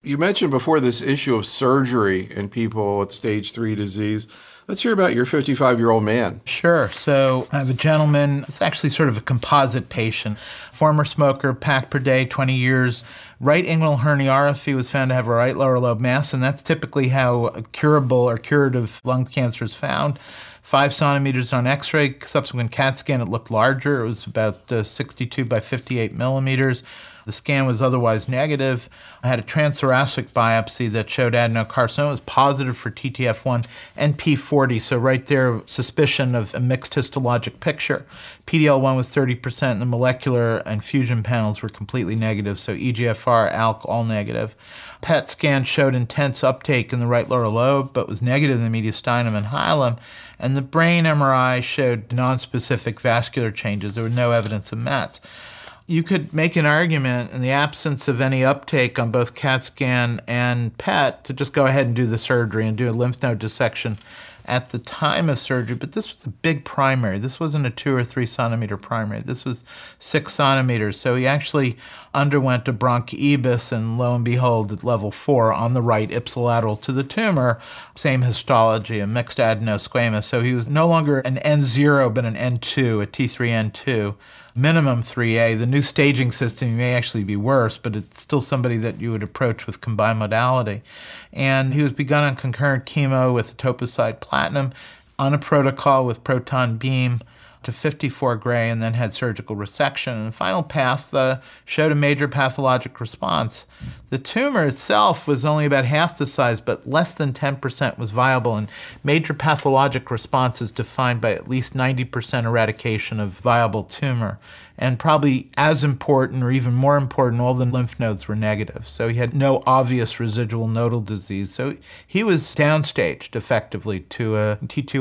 You mentioned before this issue of surgery in people with stage 3 disease. Let's hear about your 55-year-old man. Sure. So I have a gentleman, it's actually sort of a composite patient, former smoker, pack per day, 20 years, right inguinal herniorrhaphy was found to have a right lower lobe mass, and that's typically how a curable or curative lung cancer is found. 5 centimeters on x-ray, subsequent CAT scan, it looked larger. It was about 62 by 58 millimeters. The scan was otherwise negative. I had a transthoracic biopsy that showed adenocarcinoma. It was positive for TTF1 and P40, so right there, suspicion of a mixed histologic picture. PDL1 was 30%, and the molecular and fusion panels were completely negative, so EGFR, ALK, all negative. PET scan showed intense uptake in the right lower lobe, but was negative in the mediastinum and hilum, and the brain MRI showed nonspecific vascular changes. There was no evidence of METs. You could make an argument in the absence of any uptake on both CAT scan and PET to just go ahead and do the surgery and do a lymph node dissection at the time of surgery. But this was a big primary. This wasn't a 2 or 3 centimeter primary. This was 6 centimeters. So he actually underwent a bronchiebus, and lo and behold, at level 4 on the right, ipsilateral to the tumor, same histology, a mixed adenosquamous. So he was no longer an N0, but an N2, a T3N2. Minimum 3A. The new staging system may actually be worse, but it's still somebody that you would approach with combined modality. And he was begun on concurrent chemo with etoposide platinum on a protocol with proton beam to 54 gray, and then had surgical resection. And the final path showed a major pathologic response. The tumor itself was only about half the size, but less than 10% was viable, and major pathologic response is defined by at least 90% eradication of viable tumor. And probably as important, or even more important, all the lymph nodes were negative. So he had no obvious residual nodal disease. So he was downstaged effectively to a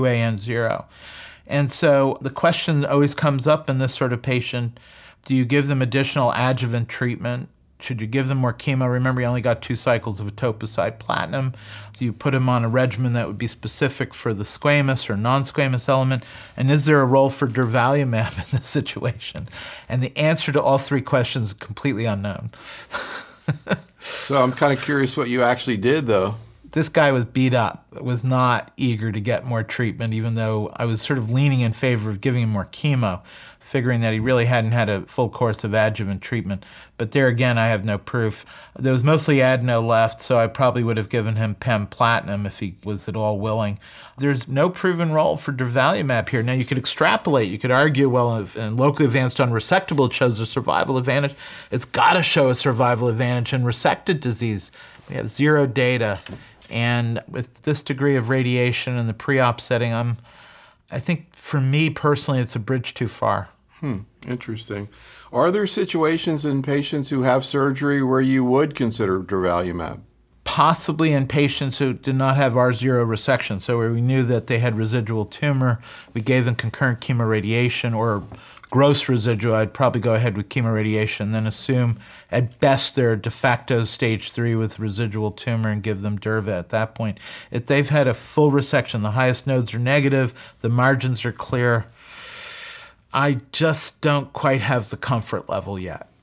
T2AN0. And so the question always comes up in this sort of patient, do you give them additional adjuvant treatment? Should you give them more chemo? Remember, he only got 2 cycles of etoposide platinum. Do you put him on a regimen that would be specific for the squamous or non-squamous element? And is there a role for durvalumab in this situation? And the answer to all 3 questions is completely unknown. So I'm kind of curious what you actually did, though. This guy was beat up, was not eager to get more treatment, even though I was sort of leaning in favor of giving him more chemo, figuring that he really hadn't had a full course of adjuvant treatment. But there again, I have no proof. There was mostly adeno left, so I probably would have given him PEM platinum if he was at all willing. There's no proven role for durvalumab here. Now, you could extrapolate. You could argue, well, if locally advanced unresectable it shows a survival advantage, it's got to show a survival advantage in resected disease. We have 0 data. And with this degree of radiation in the pre-op setting, I think for me personally, it's a bridge too far. Interesting. Are there situations in patients who have surgery where you would consider durvalumab? Possibly in patients who did not have R0 resection, so where we knew that they had residual tumor, we gave them concurrent chemoradiation, or gross residual, I'd probably go ahead with chemoradiation, then assume at best they're de facto stage 3 with residual tumor and give them durva at that point. If they've had a full resection, the highest nodes are negative, the margins are clear, I just don't quite have the comfort level yet.